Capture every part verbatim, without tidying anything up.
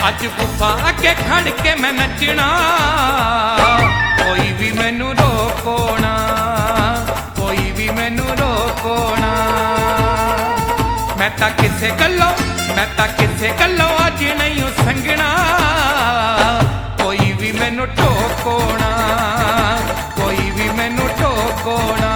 अज गुफा अगे खड़ के मैं नचना, कोई भी मैनू रोको ना, कोई भी मैनू रोको ना। मैं तां किसे गल्लों मैं तां किसे गल्लों अज नहीं संगना, कोई भी मैनू टोको ना, कोई भी मैनू टोको ना।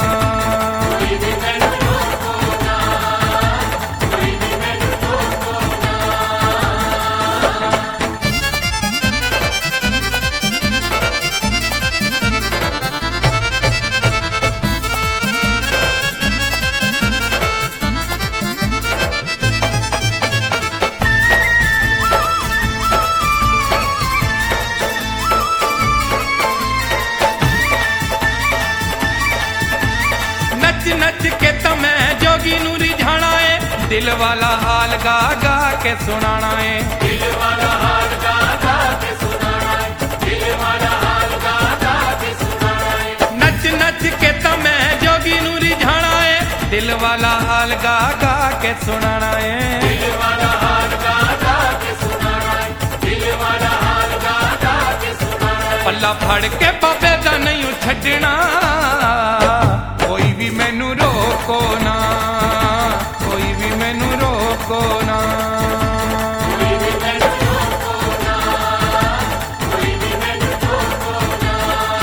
नच के तो मैं जोगी नू रिझाना है, दिल वाला हाल गा गा के सुनाना है, दिल वाला हाल गा गा के सुनाना है, दिल वाला हाल गा गा के सुनाना है। नच नच के तो मैं जोगी नू रिझाना है, दिल वाला हाल गा गा के सुनाना है, दिल वाला हाल गा गा के सुनाना है, दिल वाला हाल गा गा के सुनाना है। पल्ला फड़ के बाबे दा नहीं छड्डना, कोई भी मैनू रोको ना, कोई भी मैनू रोको ना, कोई भी मैनू रोको ना, कोई भी मैनू रोको ना।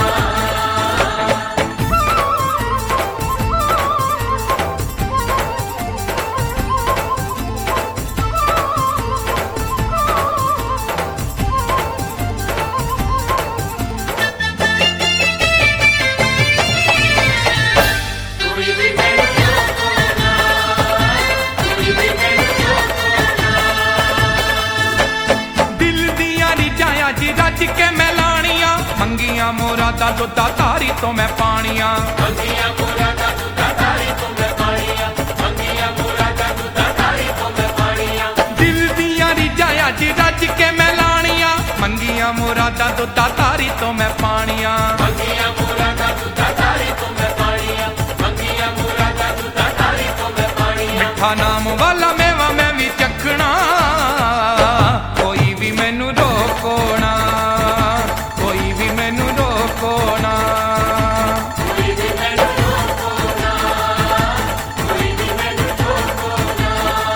रज के मैं लानिया मंगिया मुरादा दुद्धा तारी तो मैं पानिया, मंगिया मुरादा दुद्धा तारी तो मैं पानिया, मंगिया मुरादा दुद्धा तारी तो मैं पानिया। दिल दियां रिझाया जी रज के मैं लानिया मंगिया मुरादा दुद्धा तारी तो मैं पानिया, मंगिया मुरादा दुद्धा तारी तो मैं पानिया, मंगिया मुरादा दुद्धा तारी तो मैं पानिया। मिठा नाम वाला मेवा मैं भी चखना, कोई भी मैनू रोको ना, कोई भी मैनू रोको ना, कोई भी मैनू रोको ना, कोई भी मैनू रोको ना।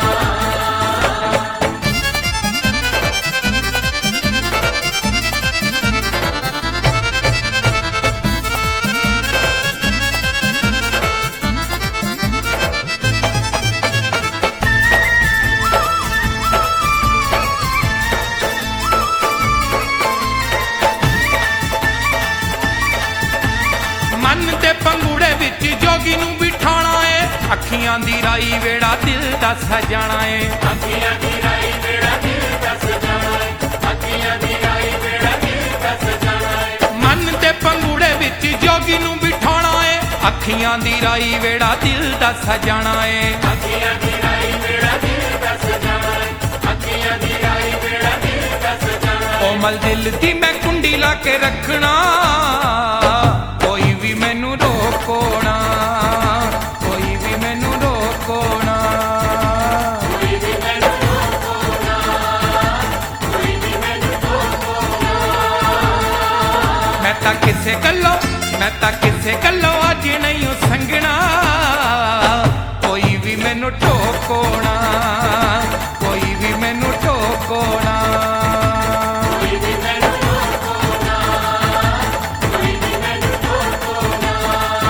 मन दे पंगूड़े विच जोगी नू बिठाना है, अखियां दी राई वेड़ा दिल दा सजाना है, अखियां दी राई वेड़ा दिल दा सजाना है, अखियां दी राई वेड़ा दिल दा सजाना है। मन दे पंगूड़े विच जोगी नू बिठाना है, अखियां दी राई वेड़ा दिल दा सजाना है, अखियां दी राई वेड़ा दिल दा सजाना है, अखियां दी राई वेड़ा दिल दा सजाना है। कोमल दिल दी मैं कुंडी ला के रखना, कोई भी मैनू रोको ना, कोई भी मैनू रोको ना, कोई भी मैनू रोको ना, कोई भी मैनू रोको ना। मैं तां किसे गल्लों मैं तां किसे गल्लों अज नहीं संगना, कोई भी मैनू टोको ना, कोई भी मैनू टोको ना, कोई भी मैनू टोको ना, कोई भी मैनू टोको ना,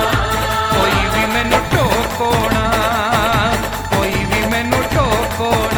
कोई भी मैनू टोको ना, कोई भी मैनू टोको।